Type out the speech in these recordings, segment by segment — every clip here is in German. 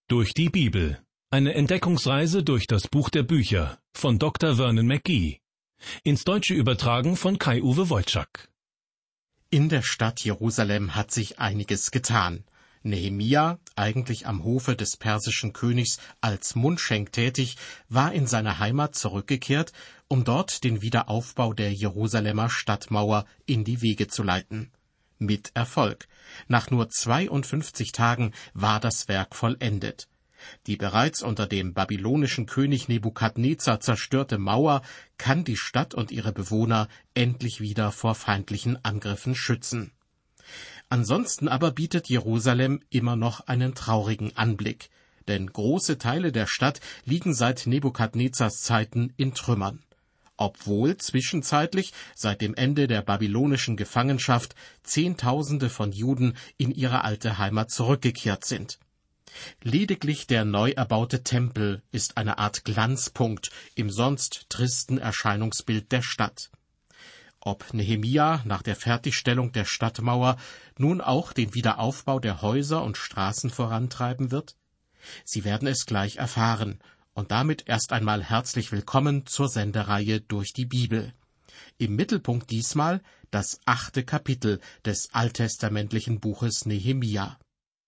Durch die Bibel. Eine Entdeckungsreise durch das Buch der Bücher von Dr. Vernon McGee. Ins Deutsche übertragen von Kai-Uwe Wojczak. In der Stadt Jerusalem hat sich einiges getan. Nehemia, eigentlich am Hofe des persischen Königs als Mundschenk tätig, war in seine Heimat zurückgekehrt, um dort den Wiederaufbau der Jerusalemer Stadtmauer in die Wege zu leiten. Mit Erfolg. Nach nur 52 Tagen war das Werk vollendet. Die bereits unter dem babylonischen König Nebukadnezar zerstörte Mauer kann die Stadt und ihre Bewohner endlich wieder vor feindlichen Angriffen schützen. Ansonsten aber bietet Jerusalem immer noch einen traurigen Anblick, denn große Teile der Stadt liegen seit Nebukadnezars Zeiten in Trümmern, obwohl zwischenzeitlich seit dem Ende der babylonischen Gefangenschaft Zehntausende von Juden in ihre alte Heimat zurückgekehrt sind. Lediglich der neu erbaute Tempel ist eine Art Glanzpunkt im sonst tristen Erscheinungsbild der Stadt. Ob Nehemia nach der Fertigstellung der Stadtmauer nun auch den Wiederaufbau der Häuser und Straßen vorantreiben wird? Sie werden es gleich erfahren, und damit erst einmal herzlich willkommen zur Sendereihe durch die Bibel. Im Mittelpunkt diesmal das 8. Kapitel des alttestamentlichen Buches Nehemia.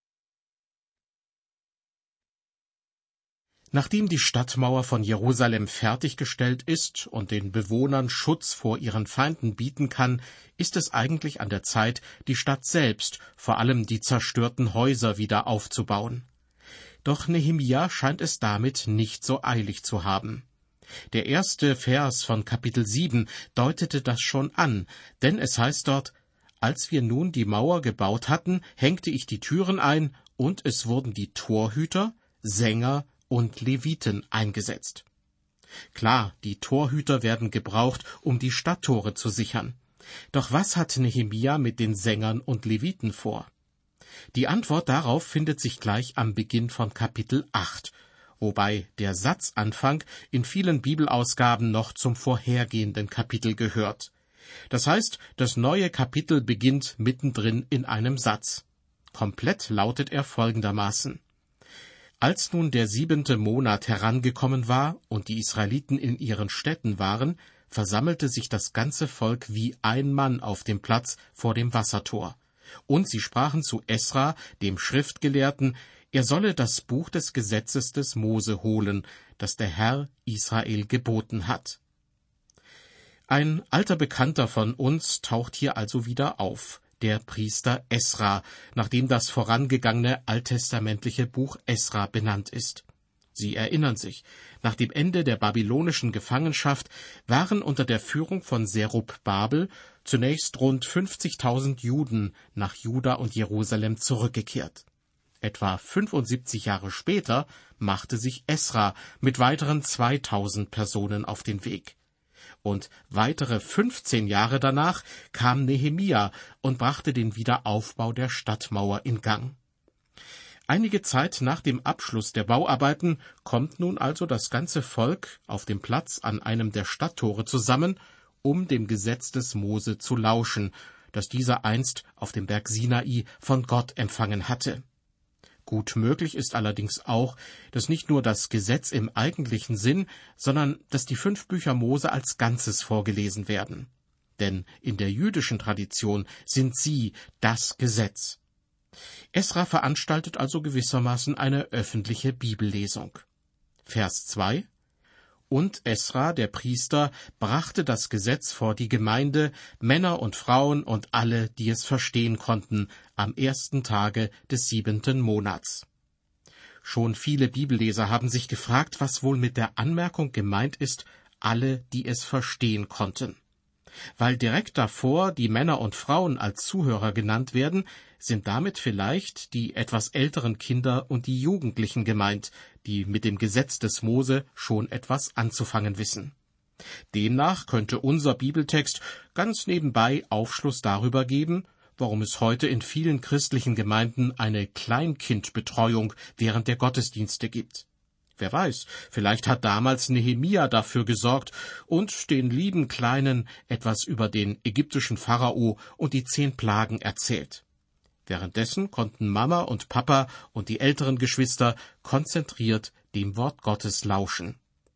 Nachdem die Stadtmauer von Jerusalem fertiggestellt ist und den Bewohnern Schutz vor ihren Feinden bieten kann, ist es eigentlich an der Zeit, die Stadt selbst, vor allem die zerstörten Häuser, wieder aufzubauen. Doch Nehemia scheint es damit nicht so eilig zu haben. Der erste Vers von Kapitel 7 deutete das schon an, denn es heißt dort: Als wir nun die Mauer gebaut hatten, hängte ich die Türen ein, und es wurden die Torhüter, Sänger und Leviten eingesetzt. Klar, die Torhüter werden gebraucht, um die Stadttore zu sichern. Doch was hat Nehemia mit den Sängern und Leviten vor? Die Antwort darauf findet sich gleich am Beginn von Kapitel 8, wobei der Satzanfang in vielen Bibelausgaben noch zum vorhergehenden Kapitel gehört. Das heißt, das neue Kapitel beginnt mittendrin in einem Satz. Komplett lautet er folgendermaßen: Als nun der 7. Monat herangekommen war und die Israeliten in ihren Städten waren, versammelte sich das ganze Volk wie ein Mann auf dem Platz vor dem Wassertor. Und sie sprachen zu Esra, dem Schriftgelehrten, er solle das Buch des Gesetzes des Mose holen, das der Herr Israel geboten hat. Ein alter Bekannter von uns taucht hier also wieder auf, der Priester Esra, nachdem das vorangegangene alttestamentliche Buch Esra benannt ist. Sie erinnern sich, nach dem Ende der babylonischen Gefangenschaft waren unter der Führung von Serubbabel zunächst rund 50.000 Juden nach Juda und Jerusalem zurückgekehrt. Etwa 75 Jahre später machte sich Esra mit weiteren 2.000 Personen auf den Weg. Und weitere 15 Jahre danach kam Nehemia und brachte den Wiederaufbau der Stadtmauer in Gang. Einige Zeit nach dem Abschluss der Bauarbeiten kommt nun also das ganze Volk auf dem Platz an einem der Stadttore zusammen, um dem Gesetz des Mose zu lauschen, das dieser einst auf dem Berg Sinai von Gott empfangen hatte. Gut möglich ist allerdings auch, dass nicht nur das Gesetz im eigentlichen Sinn, sondern dass die 5 Bücher Mose als Ganzes vorgelesen werden. Denn in der jüdischen Tradition sind sie das Gesetz. Esra veranstaltet also gewissermaßen eine öffentliche Bibellesung. Vers 2: Und Esra, der Priester, brachte das Gesetz vor die Gemeinde, Männer und Frauen und alle, die es verstehen konnten, am 1. Tage des 7. Monats. Schon viele Bibelleser haben sich gefragt, was wohl mit der Anmerkung gemeint ist, alle, die es verstehen konnten. Weil direkt davor die Männer und Frauen als Zuhörer genannt werden, sind damit vielleicht die etwas älteren Kinder und die Jugendlichen gemeint, die mit dem Gesetz des Mose schon etwas anzufangen wissen. Demnach könnte unser Bibeltext ganz nebenbei Aufschluss darüber geben, warum es heute in vielen christlichen Gemeinden eine Kleinkindbetreuung während der Gottesdienste gibt. Wer weiß, vielleicht hat damals Nehemia dafür gesorgt und den lieben Kleinen etwas über den ägyptischen Pharao und die 10 Plagen erzählt. Währenddessen konnten Mama und Papa und die älteren Geschwister konzentriert dem Wort Gottes lauschen.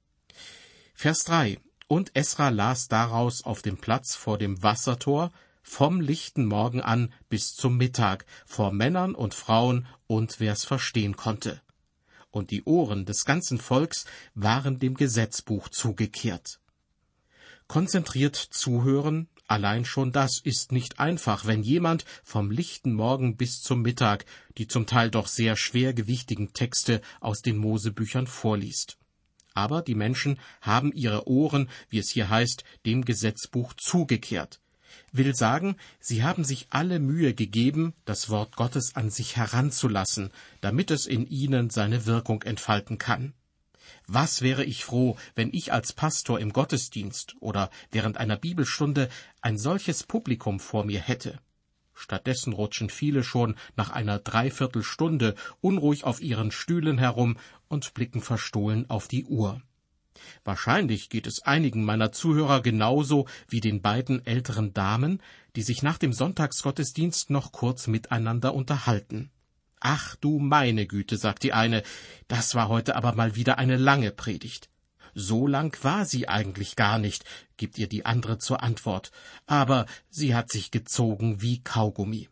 Vers 3. Und Esra las daraus auf dem Platz vor dem Wassertor vom lichten Morgen an bis zum Mittag, vor Männern und Frauen und wer's verstehen konnte. Und die Ohren des ganzen Volks waren dem Gesetzbuch zugekehrt. Konzentriert zuhören, allein schon das ist nicht einfach, wenn jemand vom lichten Morgen bis zum Mittag die zum Teil doch sehr schwergewichtigen Texte aus den Mosebüchern vorliest. Aber die Menschen haben ihre Ohren, wie es hier heißt, dem Gesetzbuch zugekehrt. Will sagen, sie haben sich alle Mühe gegeben, das Wort Gottes an sich heranzulassen, damit es in ihnen seine Wirkung entfalten kann. Was wäre ich froh, wenn ich als Pastor im Gottesdienst oder während einer Bibelstunde ein solches Publikum vor mir hätte. Stattdessen rutschen viele schon nach einer Dreiviertelstunde unruhig auf ihren Stühlen herum und blicken verstohlen auf die Uhr. Wahrscheinlich geht es einigen meiner Zuhörer genauso wie den beiden älteren Damen, die sich nach dem Sonntagsgottesdienst noch kurz miteinander unterhalten. »Ach du meine Güte«, sagt die eine, »das war heute aber mal wieder eine lange Predigt.« »So lang war sie eigentlich gar nicht«, gibt ihr die andere zur Antwort, »aber sie hat sich gezogen wie Kaugummi.«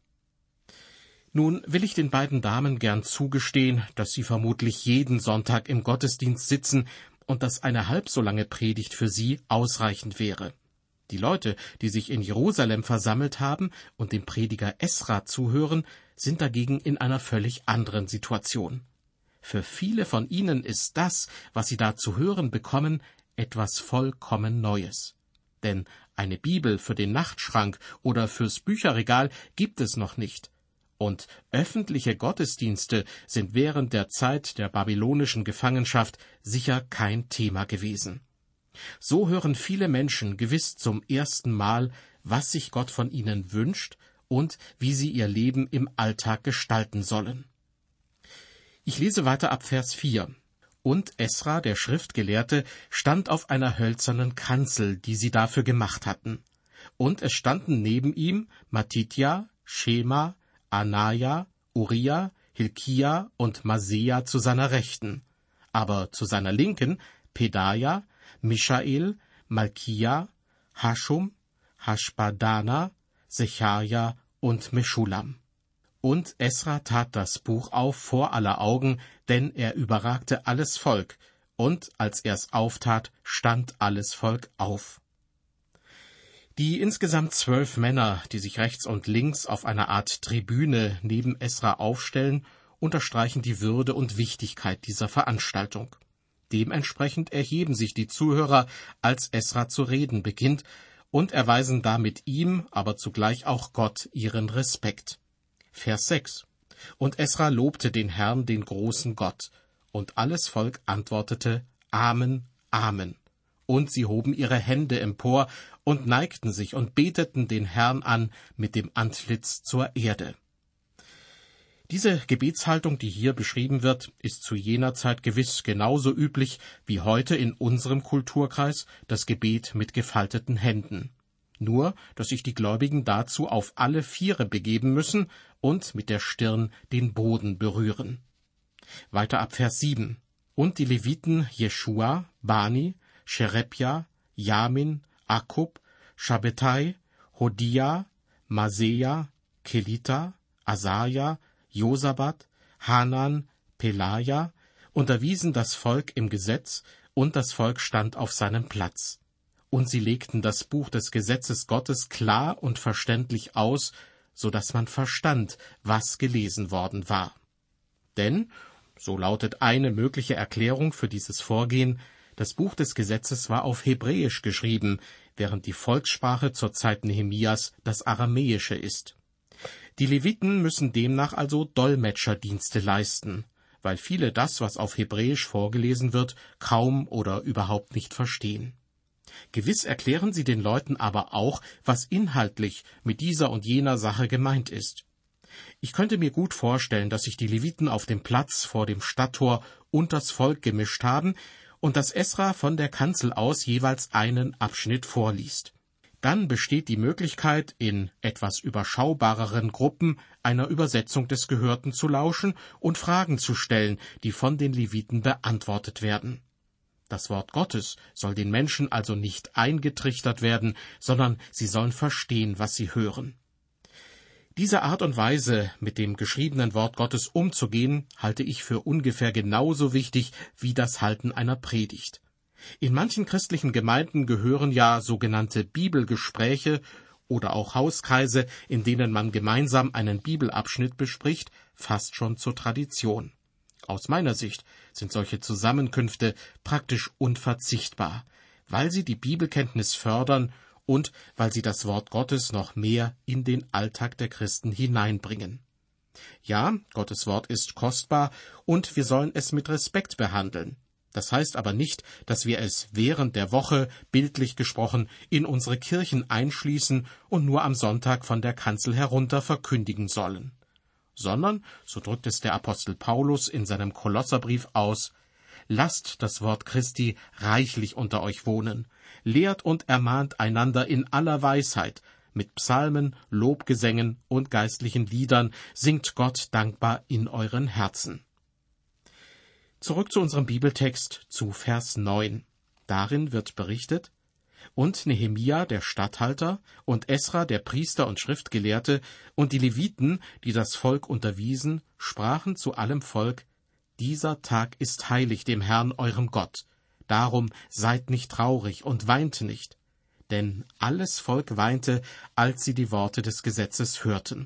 Nun will ich den beiden Damen gern zugestehen, dass sie vermutlich jeden Sonntag im Gottesdienst sitzen und dass eine halb so lange Predigt für sie ausreichend wäre. Die Leute, die sich in Jerusalem versammelt haben und dem Prediger Esra zuhören, sind dagegen in einer völlig anderen Situation. Für viele von ihnen ist das, was sie da zu hören bekommen, etwas vollkommen Neues. Denn eine Bibel für den Nachtschrank oder fürs Bücherregal gibt es noch nicht. Und öffentliche Gottesdienste sind während der Zeit der babylonischen Gefangenschaft sicher kein Thema gewesen. So hören viele Menschen gewiss zum ersten Mal, was sich Gott von ihnen wünscht und wie sie ihr Leben im Alltag gestalten sollen. Ich lese weiter ab Vers 4. Und Esra, der Schriftgelehrte, stand auf einer hölzernen Kanzel, die sie dafür gemacht hatten. Und es standen neben ihm Matithia, Schema, Anaja, Uriah, Hilkia und Maseja zu seiner Rechten, aber zu seiner Linken Pedaja, Mischael, Malkia, Haschum, Haschbadana, Sechaja und Meschulam. Und Esra tat das Buch auf vor aller Augen, denn er überragte alles Volk, und als er's auftat, stand alles Volk auf. Die insgesamt 12 Männer, die sich rechts und links auf einer Art Tribüne neben Esra aufstellen, unterstreichen die Würde und Wichtigkeit dieser Veranstaltung. Dementsprechend erheben sich die Zuhörer, als Esra zu reden beginnt, und erweisen damit ihm, aber zugleich auch Gott, ihren Respekt. Vers 6. Und Esra lobte den Herrn, den großen Gott, und alles Volk antwortete Amen, Amen. Und sie hoben ihre Hände empor und neigten sich und beteten den Herrn an mit dem Antlitz zur Erde. Diese Gebetshaltung, die hier beschrieben wird, ist zu jener Zeit gewiss genauso üblich wie heute in unserem Kulturkreis das Gebet mit gefalteten Händen. Nur, dass sich die Gläubigen dazu auf alle Viere begeben müssen und mit der Stirn den Boden berühren. Weiter ab Vers 7. Und die Leviten Jeschua, Bani, Sherebja, Jamin, Akkub, Schabbetai, Hodia, Maseja, Kelita, Asaja, Josabat, Hanan, Pelaja unterwiesen das Volk im Gesetz, und das Volk stand auf seinem Platz. Und sie legten das Buch des Gesetzes Gottes klar und verständlich aus, so dass man verstand, was gelesen worden war. Denn, so lautet eine mögliche Erklärung für dieses Vorgehen, das Buch des Gesetzes war auf Hebräisch geschrieben, während die Volkssprache zur Zeit Nehemias das Aramäische ist. Die Leviten müssen demnach also Dolmetscherdienste leisten, weil viele das, was auf Hebräisch vorgelesen wird, kaum oder überhaupt nicht verstehen. Gewiss erklären sie den Leuten aber auch, was inhaltlich mit dieser und jener Sache gemeint ist. Ich könnte mir gut vorstellen, dass sich die Leviten auf dem Platz vor dem Stadttor unters Volk gemischt haben und dass Esra von der Kanzel aus jeweils einen Abschnitt vorliest. dann besteht die Möglichkeit, in etwas überschaubareren Gruppen einer Übersetzung des Gehörten zu lauschen und Fragen zu stellen, die von den Leviten beantwortet werden. Das Wort Gottes soll den Menschen also nicht eingetrichtert werden, sondern sie sollen verstehen, was sie hören. Diese Art und Weise, mit dem geschriebenen Wort Gottes umzugehen, halte ich für ungefähr genauso wichtig wie das Halten einer Predigt. In manchen christlichen Gemeinden gehören ja sogenannte Bibelgespräche oder auch Hauskreise, in denen man gemeinsam einen Bibelabschnitt bespricht, fast schon zur Tradition. Aus meiner Sicht sind solche Zusammenkünfte praktisch unverzichtbar, weil sie die Bibelkenntnis fördern und weil sie das Wort Gottes noch mehr in den Alltag der Christen hineinbringen. Ja, Gottes Wort ist kostbar und wir sollen es mit Respekt behandeln. Das heißt aber nicht, dass wir es während der Woche, bildlich gesprochen, in unsere Kirchen einschließen und nur am Sonntag von der Kanzel herunter verkündigen sollen. Sondern, so drückt es der Apostel Paulus in seinem Kolosserbrief aus, lasst das Wort Christi reichlich unter euch wohnen, lehrt und ermahnt einander in aller Weisheit, mit Psalmen, Lobgesängen und geistlichen Liedern singt Gott dankbar in euren Herzen. Zurück zu unserem Bibeltext, zu Vers 9. Darin wird berichtet, und Nehemia, der Statthalter, und Esra, der Priester und Schriftgelehrte, und die Leviten, die das Volk unterwiesen, sprachen zu allem Volk, dieser Tag ist heilig dem Herrn eurem Gott, darum seid nicht traurig und weint nicht. Denn alles Volk weinte, als sie die Worte des Gesetzes hörten.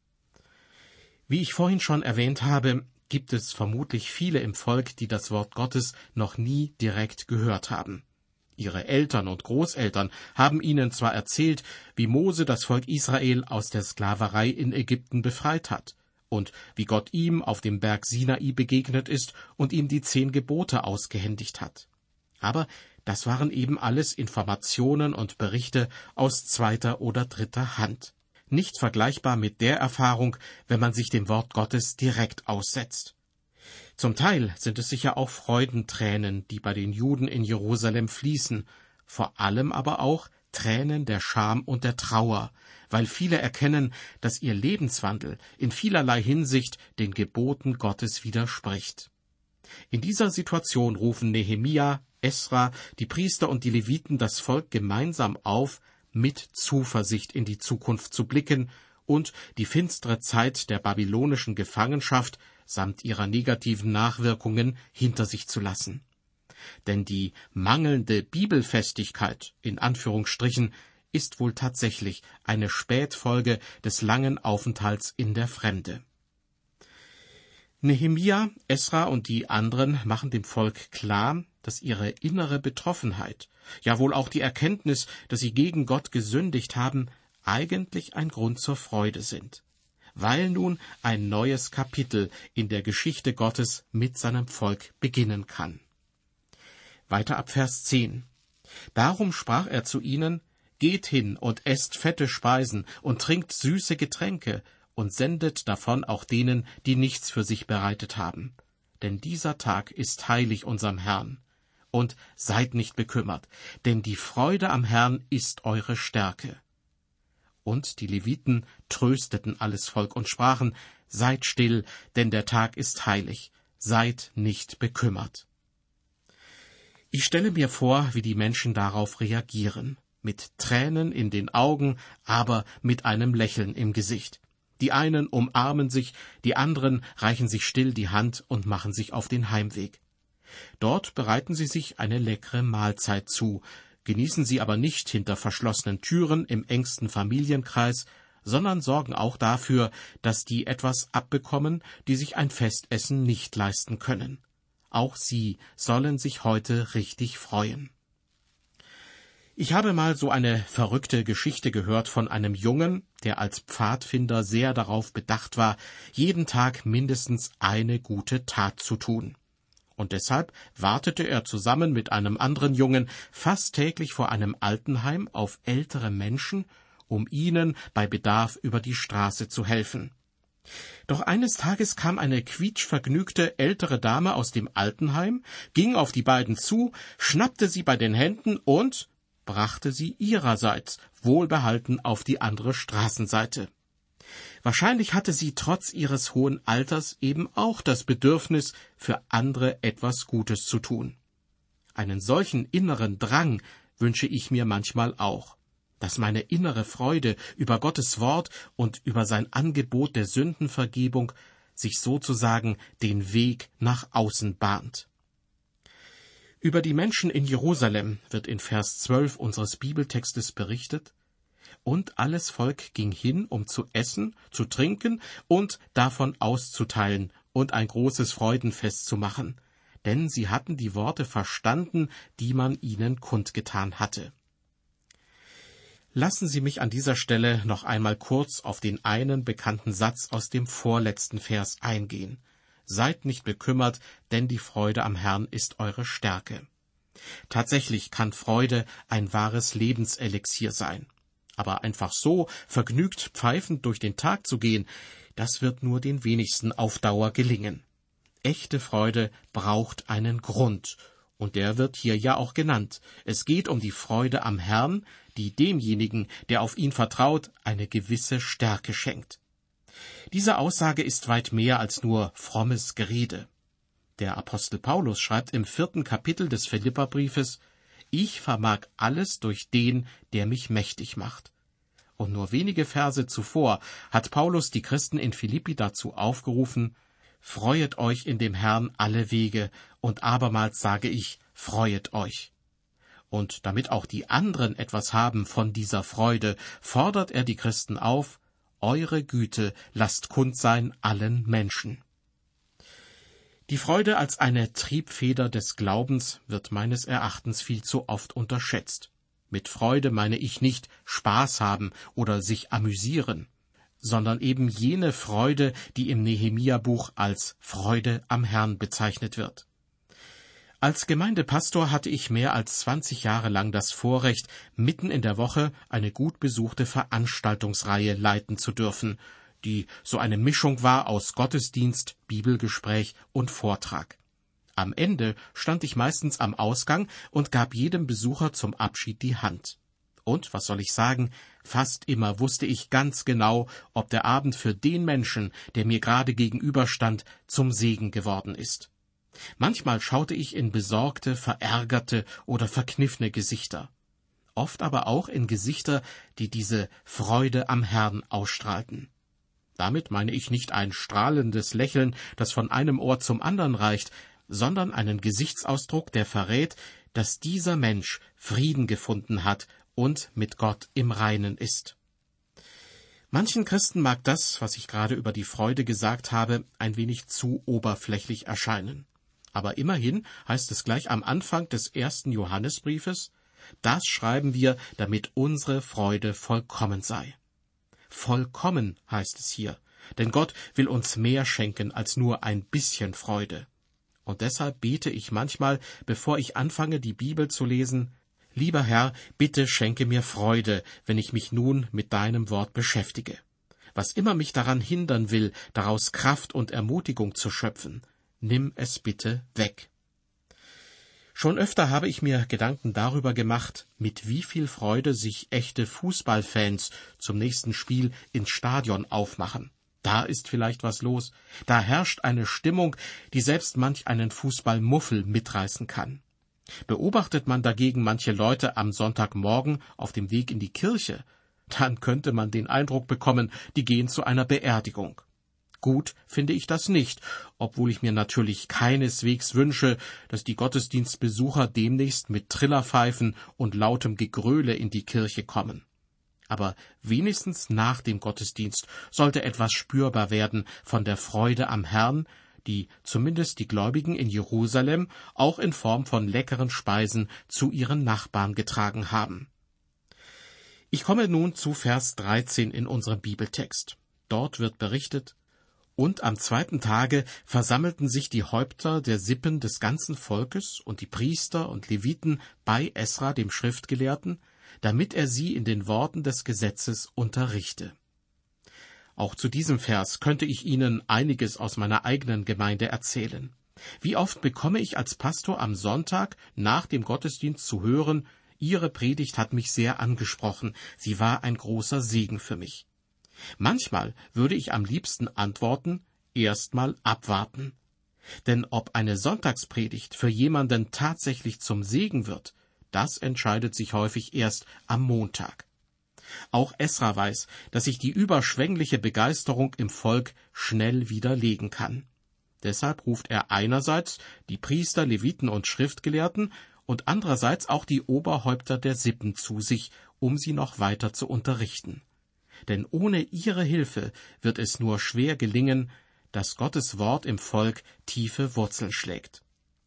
Wie ich vorhin schon erwähnt habe, gibt es vermutlich viele im Volk, die das Wort Gottes noch nie direkt gehört haben. Ihre Eltern und Großeltern haben ihnen zwar erzählt, wie Mose das Volk Israel aus der Sklaverei in Ägypten befreit hat und wie Gott ihm auf dem Berg Sinai begegnet ist und ihm die 10 Gebote ausgehändigt hat. Aber das waren eben alles Informationen und Berichte aus 2. oder 3. Hand. Nicht vergleichbar mit der Erfahrung, wenn man sich dem Wort Gottes direkt aussetzt. Zum Teil sind es sicher auch Freudentränen, die bei den Juden in Jerusalem fließen, vor allem aber auch Tränen der Scham und der Trauer, weil viele erkennen, dass ihr Lebenswandel in vielerlei Hinsicht den Geboten Gottes widerspricht. In dieser Situation rufen Nehemia, Esra, die Priester und die Leviten das Volk gemeinsam auf, mit Zuversicht in die Zukunft zu blicken und die finstere Zeit der babylonischen Gefangenschaft samt ihrer negativen Nachwirkungen hinter sich zu lassen. Denn die mangelnde Bibelfestigkeit, in Anführungsstrichen, ist wohl tatsächlich eine Spätfolge des langen Aufenthalts in der Fremde. Nehemia, Esra und die anderen machen dem Volk klar, dass ihre innere Betroffenheit, ja wohl auch die Erkenntnis, dass sie gegen Gott gesündigt haben, eigentlich ein Grund zur Freude sind, weil nun ein neues Kapitel in der Geschichte Gottes mit seinem Volk beginnen kann. Weiter ab Vers 10. Darum sprach er zu ihnen, geht hin und esst fette Speisen und trinkt süße Getränke und sendet davon auch denen, die nichts für sich bereitet haben. Denn dieser Tag ist heilig unserem Herrn. Und seid nicht bekümmert, denn die Freude am Herrn ist eure Stärke. Und die Leviten trösteten alles Volk und sprachen, seid still, denn der Tag ist heilig, seid nicht bekümmert. Ich stelle mir vor, wie die Menschen darauf reagieren, mit Tränen in den Augen, aber mit einem Lächeln im Gesicht. Die einen umarmen sich, die anderen reichen sich still die Hand und machen sich auf den Heimweg. Dort bereiten sie sich eine leckere Mahlzeit zu, genießen sie aber nicht hinter verschlossenen Türen im engsten Familienkreis, sondern sorgen auch dafür, dass die etwas abbekommen, die sich ein Festessen nicht leisten können. Auch sie sollen sich heute richtig freuen. Ich habe mal so eine verrückte Geschichte gehört von einem Jungen, der als Pfadfinder sehr darauf bedacht war, jeden Tag mindestens eine gute Tat zu tun. Und deshalb wartete er zusammen mit einem anderen Jungen fast täglich vor einem Altenheim auf ältere Menschen, um ihnen bei Bedarf über die Straße zu helfen. Doch eines Tages kam eine quietschvergnügte ältere Dame aus dem Altenheim, ging auf die beiden zu, schnappte sie bei den Händen und brachte sie ihrerseits wohlbehalten auf die andere Straßenseite. Wahrscheinlich hatte sie trotz ihres hohen Alters eben auch das Bedürfnis, für andere etwas Gutes zu tun. Einen solchen inneren Drang wünsche ich mir manchmal auch, dass meine innere Freude über Gottes Wort und über sein Angebot der Sündenvergebung sich sozusagen den Weg nach außen bahnt. Über die Menschen in Jerusalem wird in Vers 12 unseres Bibeltextes berichtet: Und alles Volk ging hin, um zu essen, zu trinken und davon auszuteilen und ein großes Freudenfest zu machen, denn sie hatten die Worte verstanden, die man ihnen kundgetan hatte. Lassen Sie mich an dieser Stelle noch einmal kurz auf den einen bekannten Satz aus dem vorletzten Vers eingehen. Seid nicht bekümmert, denn die Freude am Herrn ist eure Stärke. Tatsächlich kann Freude ein wahres Lebenselixier sein. Aber einfach so vergnügt pfeifend durch den Tag zu gehen, das wird nur den wenigsten auf Dauer gelingen. Echte Freude braucht einen Grund, und der wird hier ja auch genannt. Es geht um die Freude am Herrn, die demjenigen, der auf ihn vertraut, eine gewisse Stärke schenkt. Diese Aussage ist weit mehr als nur frommes Gerede. Der Apostel Paulus schreibt im 4. Kapitel des Philipperbriefes: Ich vermag alles durch den, der mich mächtig macht. Und nur wenige Verse zuvor hat Paulus die Christen in Philippi dazu aufgerufen: Freuet euch in dem Herrn alle Wege, und abermals sage ich, freuet euch. Und damit auch die anderen etwas haben von dieser Freude, fordert er die Christen auf: Eure Güte lasst kund sein allen Menschen. Die Freude als eine Triebfeder des Glaubens wird meines Erachtens viel zu oft unterschätzt. Mit Freude meine ich nicht Spaß haben oder sich amüsieren, sondern eben jene Freude, die im Nehemia-Buch als Freude am Herrn bezeichnet wird. Als Gemeindepastor hatte ich mehr als 20 Jahre lang das Vorrecht, mitten in der Woche eine gut besuchte Veranstaltungsreihe leiten zu dürfen, die so eine Mischung war aus Gottesdienst, Bibelgespräch und Vortrag. Am Ende stand ich meistens am Ausgang und gab jedem Besucher zum Abschied die Hand. Und, was soll ich sagen, fast immer wusste ich ganz genau, ob der Abend für den Menschen, der mir gerade gegenüberstand, zum Segen geworden ist. Manchmal schaute ich in besorgte, verärgerte oder verkniffene Gesichter. Oft aber auch in Gesichter, die diese Freude am Herrn ausstrahlten. Damit meine ich nicht ein strahlendes Lächeln, das von einem Ohr zum anderen reicht, sondern einen Gesichtsausdruck, der verrät, dass dieser Mensch Frieden gefunden hat und mit Gott im Reinen ist. Manchen Christen mag das, was ich gerade über die Freude gesagt habe, ein wenig zu oberflächlich erscheinen. Aber immerhin heißt es gleich am Anfang des 1. Johannesbriefes: Das schreiben wir, damit unsere Freude vollkommen sei. Vollkommen heißt es hier, denn Gott will uns mehr schenken als nur ein bisschen Freude. Und deshalb bete ich manchmal, bevor ich anfange, die Bibel zu lesen: Lieber Herr, bitte schenke mir Freude, wenn ich mich nun mit deinem Wort beschäftige. Was immer mich daran hindern will, daraus Kraft und Ermutigung zu schöpfen, nimm es bitte weg. Schon öfter habe ich mir Gedanken darüber gemacht, mit wie viel Freude sich echte Fußballfans zum nächsten Spiel ins Stadion aufmachen. Da ist vielleicht was los, da herrscht eine Stimmung, die selbst manch einen Fußballmuffel mitreißen kann. Beobachtet man dagegen manche Leute am Sonntagmorgen auf dem Weg in die Kirche, dann könnte man den Eindruck bekommen, die gehen zu einer Beerdigung. Gut finde ich das nicht, obwohl ich mir natürlich keineswegs wünsche, dass die Gottesdienstbesucher demnächst mit Trillerpfeifen und lautem Gegröle in die Kirche kommen. Aber wenigstens nach dem Gottesdienst sollte etwas spürbar werden von der Freude am Herrn, die zumindest die Gläubigen in Jerusalem auch in Form von leckeren Speisen zu ihren Nachbarn getragen haben. Ich komme nun zu Vers 13 in unserem Bibeltext. Dort wird berichtet: Und am 2. Tage versammelten sich die Häupter der Sippen des ganzen Volkes und die Priester und Leviten bei Esra, dem Schriftgelehrten, damit er sie in den Worten des Gesetzes unterrichte. Auch zu diesem Vers könnte ich Ihnen einiges aus meiner eigenen Gemeinde erzählen. Wie oft bekomme ich als Pastor am Sonntag nach dem Gottesdienst zu hören: Ihre Predigt hat mich sehr angesprochen. Sie war ein großer Segen für mich. Manchmal würde ich am liebsten antworten, erstmal abwarten. Denn ob eine Sonntagspredigt für jemanden tatsächlich zum Segen wird, das entscheidet sich häufig erst am Montag. Auch Esra weiß, dass sich die überschwängliche Begeisterung im Volk schnell wieder legen kann. Deshalb ruft er einerseits die Priester, Leviten und Schriftgelehrten und andererseits auch die Oberhäupter der Sippen zu sich, um sie noch weiter zu unterrichten. Denn ohne ihre Hilfe wird es nur schwer gelingen, dass Gottes Wort im Volk tiefe Wurzeln schlägt.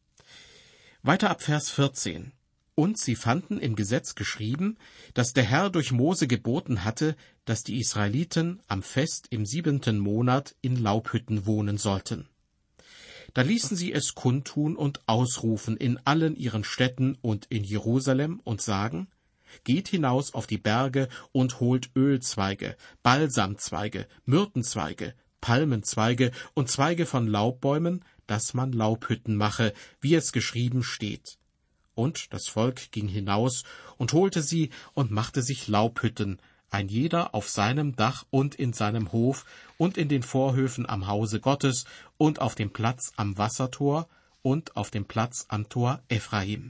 Weiter ab Vers 14. Und sie fanden im Gesetz geschrieben, dass der Herr durch Mose geboten hatte, dass die Israeliten am Fest im 7. Monat in Laubhütten wohnen sollten. Da ließen sie es kundtun und ausrufen in allen ihren Städten und in Jerusalem und sagen, geht hinaus auf die Berge und holt Ölzweige, Balsamzweige, Myrtenzweige, Palmenzweige und Zweige von Laubbäumen, dass man Laubhütten mache, wie es geschrieben steht. Und das Volk ging hinaus und holte sie und machte sich Laubhütten, ein jeder auf seinem Dach und in seinem Hof und in den Vorhöfen am Hause Gottes und auf dem Platz am Wassertor und auf dem Platz am Tor Ephraim.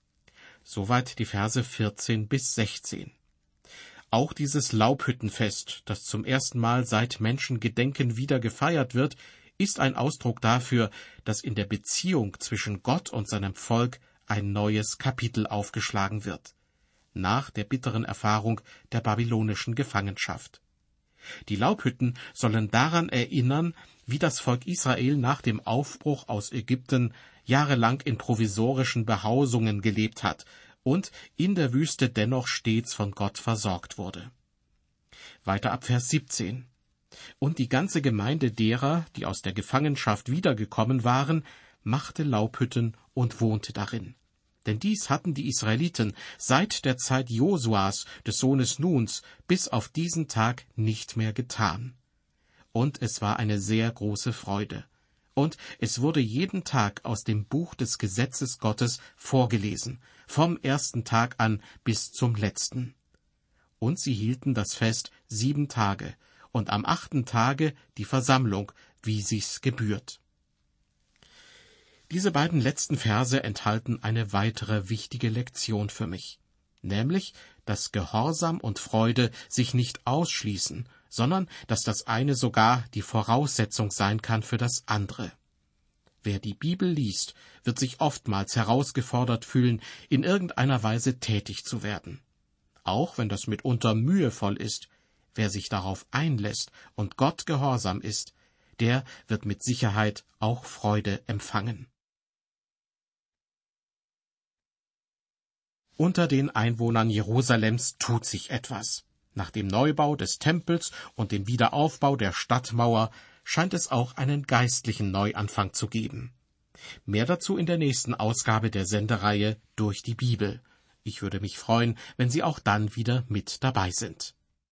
Soweit die Verse 14 bis 16. Auch dieses Laubhüttenfest, das zum ersten Mal seit Menschengedenken wieder gefeiert wird, ist ein Ausdruck dafür, dass in der Beziehung zwischen Gott und seinem Volk ein neues Kapitel aufgeschlagen wird, nach der bitteren Erfahrung der babylonischen Gefangenschaft. Die Laubhütten sollen daran erinnern, wie das Volk Israel nach dem Aufbruch aus Ägypten jahrelang in provisorischen Behausungen gelebt hat und in der Wüste dennoch stets von Gott versorgt wurde. Weiter ab Vers 17. Und die ganze Gemeinde derer, die aus der Gefangenschaft wiedergekommen waren, machte Laubhütten und wohnte darin. Denn dies hatten die Israeliten seit der Zeit Josuas, des Sohnes Nuns, bis auf diesen Tag nicht mehr getan. Und es war eine sehr große Freude. Und es wurde jeden Tag aus dem Buch des Gesetzes Gottes vorgelesen, vom ersten Tag an bis zum letzten. Und sie hielten das Fest 7 Tage, und am 8. Tage die Versammlung, wie sich's gebührt. Diese beiden letzten Verse enthalten eine weitere wichtige Lektion für mich, nämlich, dass Gehorsam und Freude sich nicht ausschließen, sondern dass das eine sogar die Voraussetzung sein kann für das andere. Wer die Bibel liest, wird sich oftmals herausgefordert fühlen, in irgendeiner Weise tätig zu werden. Auch wenn das mitunter mühevoll ist, wer sich darauf einlässt und Gott gehorsam ist, der wird mit Sicherheit auch Freude empfangen. Unter den Einwohnern Jerusalems tut sich etwas. Nach dem Neubau des Tempels und dem Wiederaufbau der Stadtmauer scheint es auch einen geistlichen Neuanfang zu geben. Mehr dazu in der nächsten Ausgabe der Sendereihe Durch die Bibel. Ich würde mich freuen, wenn Sie auch dann wieder mit dabei sind.